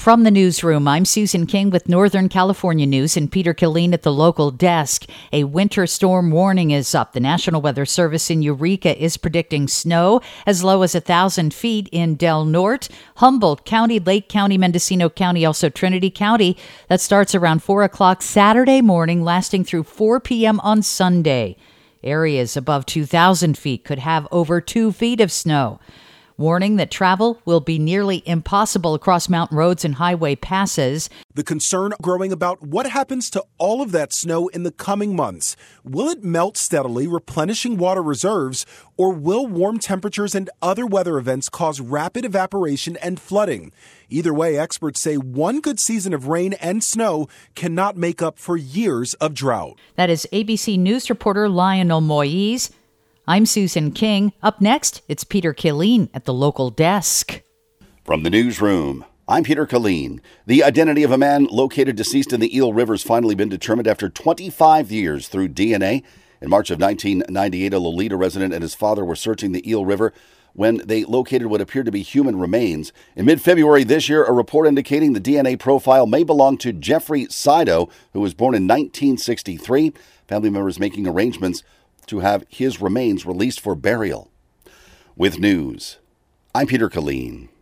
From the newsroom, I'm Susan King with Northern California News and Peter Killeen at the local desk. A winter storm warning is up. The National Weather Service in Eureka is predicting snow as low as 1,000 feet in Del Norte, Humboldt County, Lake County, Mendocino County, also Trinity County. That starts around 4 o'clock Saturday morning, lasting through 4 p.m. on Sunday. Areas above 2,000 feet could have over 2 feet of snow. Warning that travel will be nearly impossible across mountain roads and highway passes. The concern growing about what happens to all of that snow in the coming months. Will it melt steadily, replenishing water reserves, or will warm temperatures and other weather events cause rapid evaporation and flooding? Either way, experts say one good season of rain and snow cannot make up for years of drought. That is ABC News reporter Lionel Moise. I'm Susan King. Up next, it's Peter Killeen at the local desk. From the newsroom, I'm Peter Killeen. The identity of a man located deceased in the Eel River has finally been determined after 25 years through DNA. In March of 1998, a Lolita resident and his father were searching the Eel River when they located what appeared to be human remains. In mid-February this year, a report indicating the DNA profile may belong to Jeffrey Sido, who was born in 1963. Family members making arrangements to have his remains released for burial. With news, I'm Peter Killeen.